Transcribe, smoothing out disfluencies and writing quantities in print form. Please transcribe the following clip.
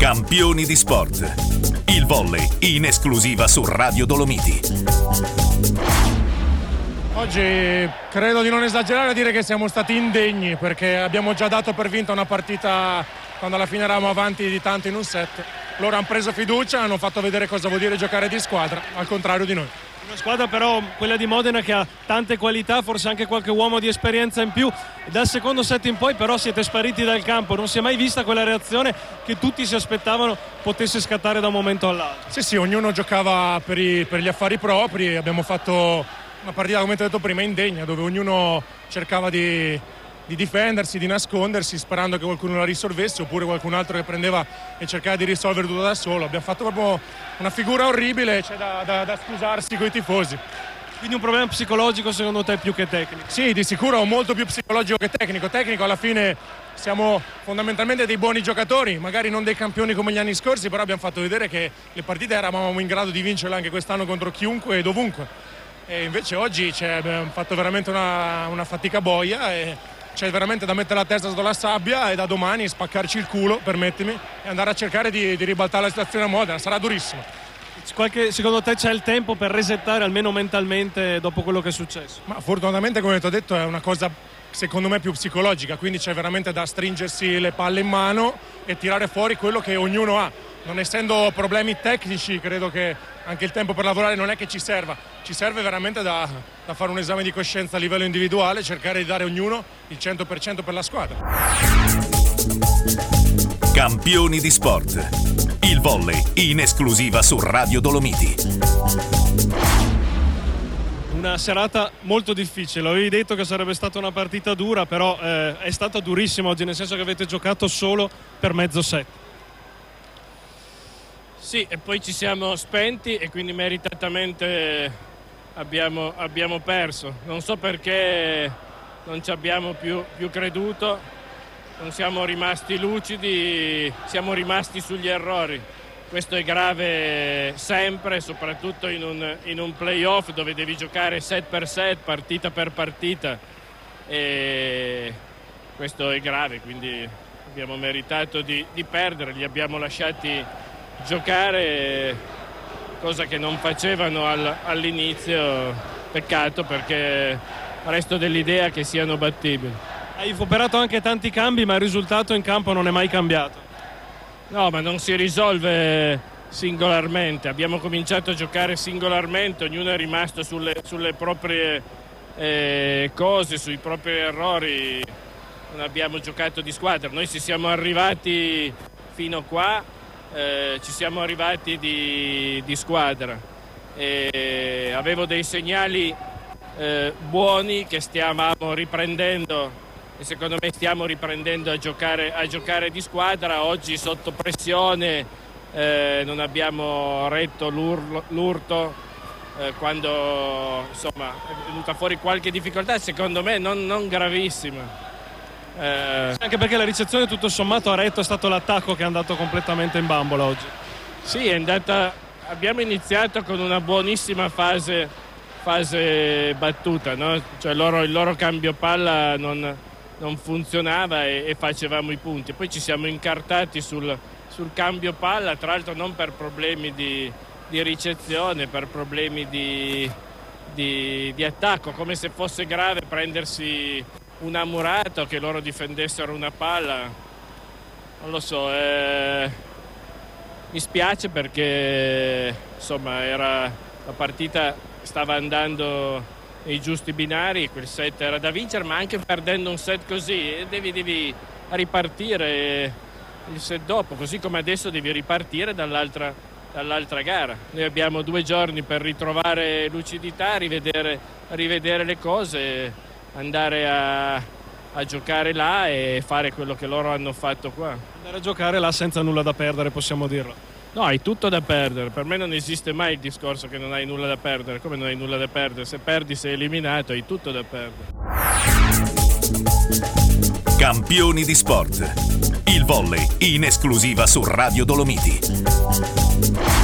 Campioni di sport. Il volley in esclusiva su Radio Dolomiti. Oggi credo di non esagerare a dire che siamo stati indegni, perché abbiamo già dato per vinta una partita quando alla fine eravamo avanti di tanto in un set. Loro hanno preso fiducia, hanno fatto vedere cosa vuol dire giocare di squadra, al contrario di noi. Una squadra però, quella di Modena, che ha tante qualità, forse anche qualche uomo di esperienza in più. Dal secondo set in poi però siete spariti dal campo, non si è mai vista quella reazione che tutti si aspettavano potesse scattare da un momento all'altro. Sì, ognuno giocava per gli affari propri, abbiamo fatto una partita, come ti ho detto prima, indegna, dove ognuno cercava di difendersi, di nascondersi, sperando che qualcuno la risolvesse, oppure qualcun altro che prendeva e cercava di risolvere tutto da solo. Abbiamo fatto proprio una figura orribile, c'è da scusarsi coi tifosi. Quindi un problema psicologico secondo te più che tecnico? Sì, di sicuro molto più psicologico che tecnico. Tecnico, alla fine siamo fondamentalmente dei buoni giocatori, magari non dei campioni come gli anni scorsi, però abbiamo fatto vedere che le partite eravamo in grado di vincerle anche quest'anno contro chiunque e dovunque. E invece oggi abbiamo fatto veramente una fatica boia e c'è veramente da mettere la testa sotto la sabbia e da domani spaccarci il culo, permettimi, e andare a cercare di ribaltare la situazione a Modena. Sarà durissimo. Secondo te c'è il tempo per resettare almeno mentalmente dopo quello che è successo? Ma fortunatamente, come ti ho detto, è una cosa secondo me più psicologica, quindi c'è veramente da stringersi le palle in mano e tirare fuori quello che ognuno ha. Non essendo problemi tecnici, credo che anche il tempo per lavorare non è che ci serva, ci serve veramente da fare un esame di coscienza a livello individuale, cercare di dare ognuno il 100% per la squadra. Campioni di sport. Il volley in esclusiva su Radio Dolomiti. Una serata molto difficile, avevi detto che sarebbe stata una partita dura, però è stata durissima oggi, nel senso che avete giocato solo per mezzo set. Sì, e poi ci siamo spenti e quindi meritatamente abbiamo perso. Non so perché non ci abbiamo più creduto, non siamo rimasti lucidi, siamo rimasti sugli errori. Questo è grave sempre, soprattutto in un playoff dove devi giocare set per set, partita per partita, e questo è grave, quindi abbiamo meritato di perdere, li abbiamo lasciati giocare, cosa che non facevano all'inizio. Peccato, perché resto dell'idea che siano battibili. Hai operato anche tanti cambi, ma il risultato in campo non è mai cambiato. No, ma non si risolve singolarmente. Abbiamo cominciato a giocare singolarmente, ognuno è rimasto sulle proprie cose, sui propri errori. Non abbiamo giocato di squadra. Noi ci siamo arrivati fino qua, ci siamo arrivati di squadra. Avevo dei segnali buoni che stiamo riprendendo, e secondo me stiamo riprendendo a giocare di squadra. Oggi sotto pressione non abbiamo retto l'urto, quando insomma è venuta fuori qualche difficoltà, secondo me non gravissima. Anche perché la ricezione tutto sommato ha retto, è stato l'attacco che è andato completamente in bambola oggi. Sì, è andata. Abbiamo iniziato con una buonissima fase battuta, no? Cioè il loro cambio palla non funzionava e facevamo i punti. Poi ci siamo incartati sul cambio palla, tra l'altro non per problemi di ricezione, per problemi di attacco, come se fosse grave prendersi una murata o che loro difendessero una palla. Non lo so, mi spiace perché insomma la partita stava andando nei giusti binari, quel set era da vincere, ma anche perdendo un set così devi ripartire il set dopo, così come adesso devi ripartire dall'altra gara. Noi abbiamo 2 giorni per ritrovare lucidità, rivedere le cose, andare a giocare là e fare quello che loro hanno fatto qua. Andare a giocare là senza nulla da perdere, possiamo dirlo. No, hai tutto da perdere. Per me non esiste mai il discorso che non hai nulla da perdere. Come non hai nulla da perdere? Se perdi sei eliminato, hai tutto da perdere. Campioni di sport. Il volley in esclusiva su Radio Dolomiti.